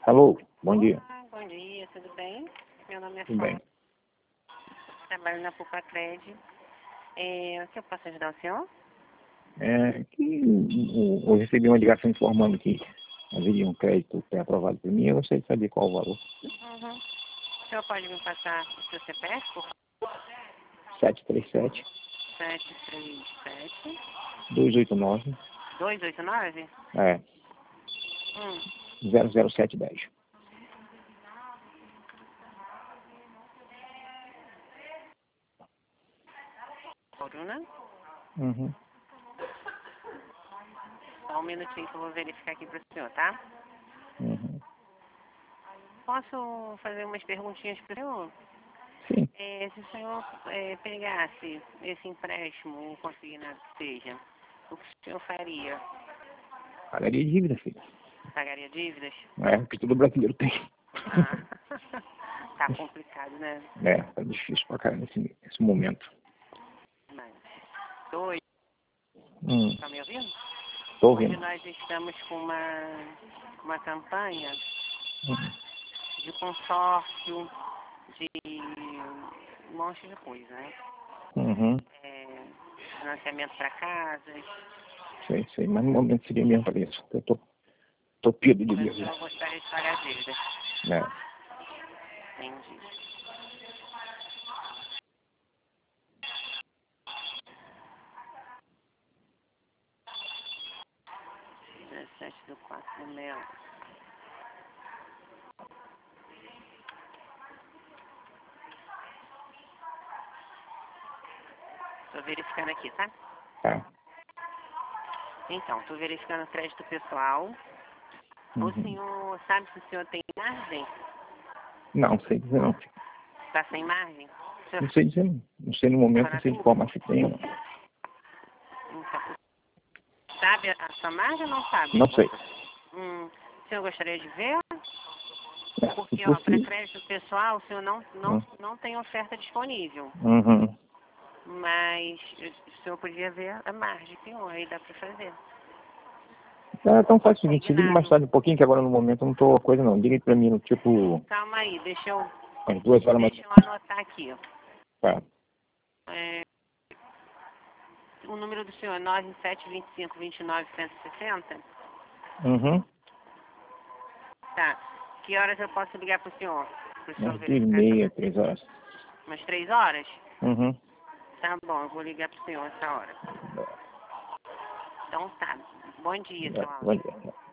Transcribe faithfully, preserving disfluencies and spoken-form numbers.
Alô, bom dia. Olá, bom dia, tudo bem? Meu nome é Tudo bem. Flávia, trabalho na Pupacred. É, o que eu posso ajudar o senhor? É, que o- eu recebi uma ligação informando que haveria um crédito pré-aprovado por mim. Eu gostaria de saber qual o valor. Uhum. O senhor pode me passar o seu C P F, por favor? sete três sete, sete três sete, dois oito nove, dois oito nove? é, Hum. zero zero sete um zero. Coruna? Uhum. Só um minutinho que eu vou verificar aqui para o senhor, tá? Uhum. Posso fazer umas perguntinhas para o senhor? Sim, É, se o senhor é, pegasse esse empréstimo, ou consignado que seja, o que o senhor faria? pagaria dívida, filho. Pagaria dívidas? É, o que todo brasileiro tem. Ah, tá complicado, né? É, tá difícil pra caramba nesse, nesse momento. Mas, oi, Hum, tá me ouvindo? tô Hoje ouvindo. nós estamos com uma, uma campanha Uhum. de consórcio, de um monte de coisa, né? Uhum. É, financiamento para casas. Sei, sei, mas no momento seria mesmo para isso. Eu tô, tô pido de O dívida. senhor gostaria de pagar dívidas. É. Entendi. dezessete do quatro do meio. Estou verificando aqui, tá? Tá. Então, estou verificando o crédito pessoal. O Uhum. senhor sabe se o senhor tem margem? Não, sei dizer não. Está sem margem? O senhor Não sei dizer não. Não sei no momento, não sei de qual marcha tem. Não, então, sabe a sua margem ou não sabe? não sei. Hum, o senhor gostaria de ver? É, se Porque, ó, para possível. crédito pessoal, o senhor não, não, não tem oferta disponível. Uhum. Mas o senhor podia ver a margem que tem, aí dá para fazer. É, então faz o seguinte, se liga mais Combinado. tarde um pouquinho, que agora no momento eu não tô coisa não. Liga aí pra mim no tipo, Calma aí, deixa eu, às duas horas mais. deixa eu anotar aqui. Tá. É, o número do senhor é nove sete dois cinco, dois nove, um seis zero? Uhum. Tá. Que horas eu posso ligar para o senhor? Para o senhor Às duas e verificar essa meia, margem? três horas. Umas três horas? Uhum. Tá bom, eu vou ligar para o senhor essa hora. Então tá. Bom dia, seu Vai, Aldo. vai.